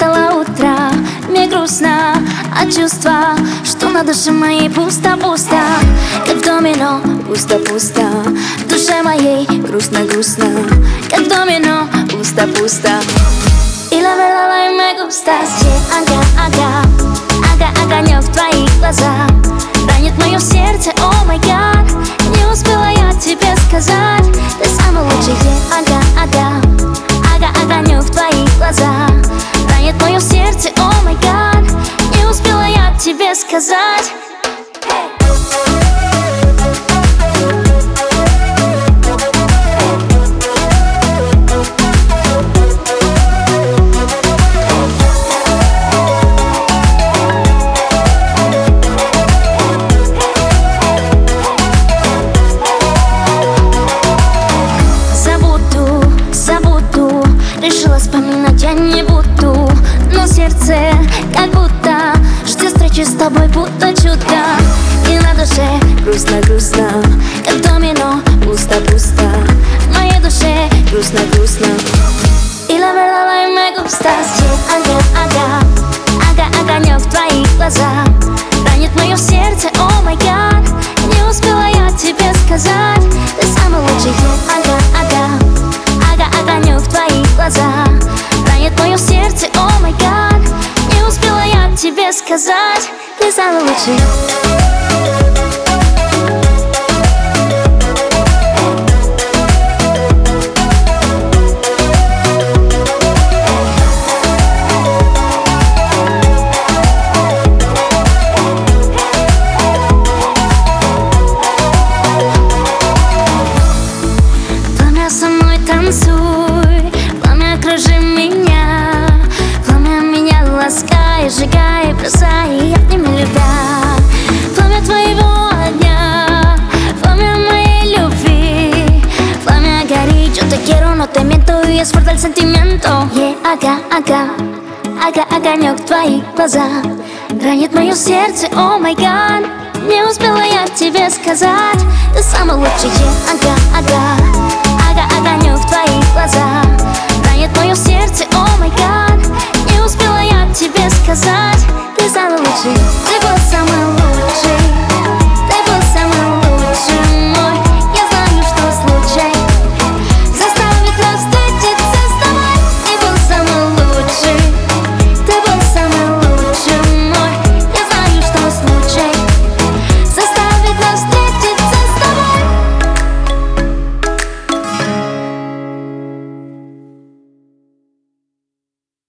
Настало утро, мне грустно от чувства, что на душе моей пусто-пусто, как в домино, пусто-пусто. В душе моей грустно-грустно, как в домино, пусто-пусто. Y la verdad a mí me gustas, огонек в твоих глазах ранит мое сердце, о май гад. Не успела я тебе сказать, ты самый лучший, огонек в твоих глазах ранит мое сердце, о май гад. Не успела я тебе сказать. Решила вспоминать я не буду, но сердце как будто ждет встречи с тобой, будто чудо. И на душе грустно-грустно, как в домино, пусто-пусто. В моей душе грустно-грустно. Y la verdad a mí me gustas, огонек в твоих глазах ранит мое сердце, о май гад. Не успела я тебе сказать, ты самый лучший, огонек в твоих глазах ранит мое сердце, о май гад. Не успела я тебе сказать, ты самый лучший. Пламя со мной танцуй, пламя кружи меня, пламя меня ласкай, сжигай, бросай, я не любя. Пламя твоего огня, пламя моей любви, пламя горит, yo te quiero, no te miento, y es fuerte el sentimiento. Огонек в твоих глазах ранит мое сердце, о май гад. Не успела я тебе сказать, ты самый лучший, огонек в твоих глазах ранит мое сердце, о май гад.